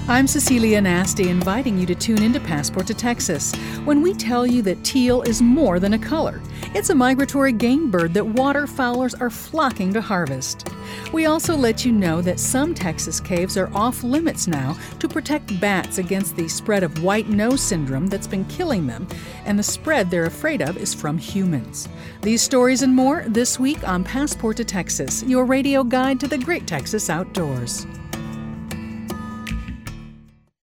I'm Cecilia Nasty, inviting you to tune into Passport to Texas when we tell you that teal is more than a color. It's a migratory game bird that waterfowlers are flocking to harvest. We also let you know that some Texas caves are off limits now to protect bats against the spread of white nose syndrome that's been killing them, and the spread they're afraid of is from humans. These stories and more this week on Passport to Texas, your radio guide to the great Texas outdoors.